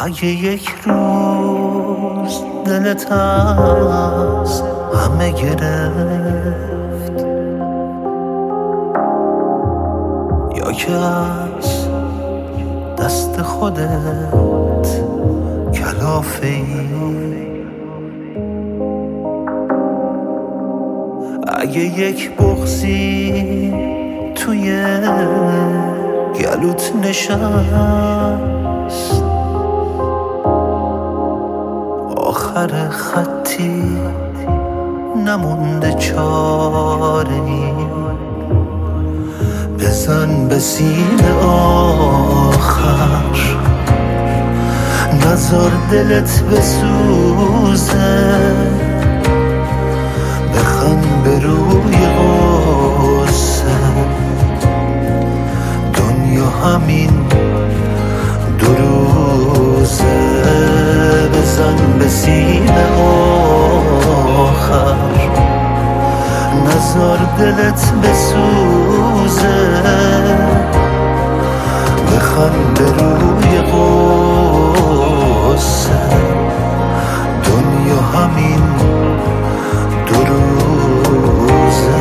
اگه یک روز دلت از همه گرفت یا که از دست خودت کلافه ای، اگه یک بغضی توی گلوت نشست، آخر خطی نمونده چاره‌ای، بزن به سینه آخر، نذار دلت بسوزه، بخند به روی غصه، دنیا همین دو روزه، بزن به سینه آخر، نذار دلت بسوزه، بخند به روی غصه، دنیا همین دو روزه.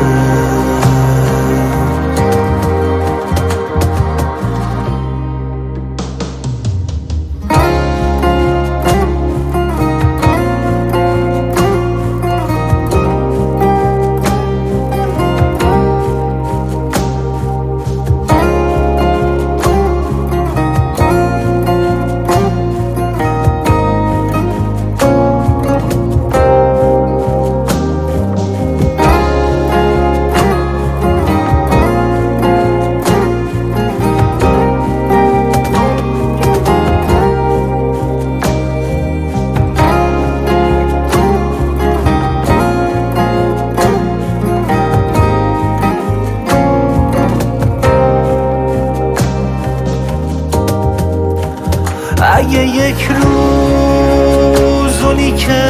اگه یک روز اونی که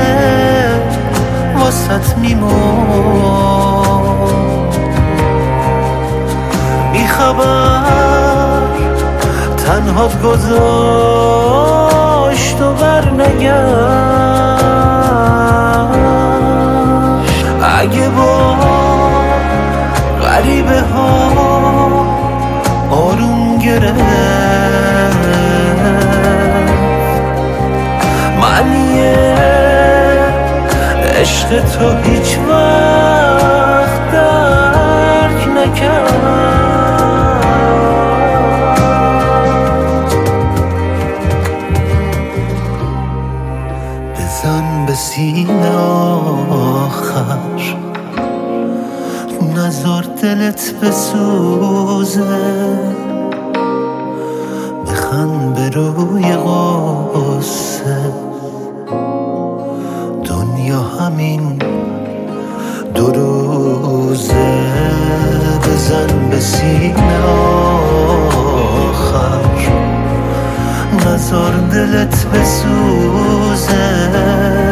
واسط میمون بیخبر تنهات گذاشت و برنگشت، اگه با غریبه ها آروم گرفت، معنی عشق تو هیچ وقت درک نکرد، بزن به سینه آخر، نذار دلت بسوزه، بخند به روی غصه، دنیا همین دو روزه، بزن به سینه آخر، نذار دلت بسوزه،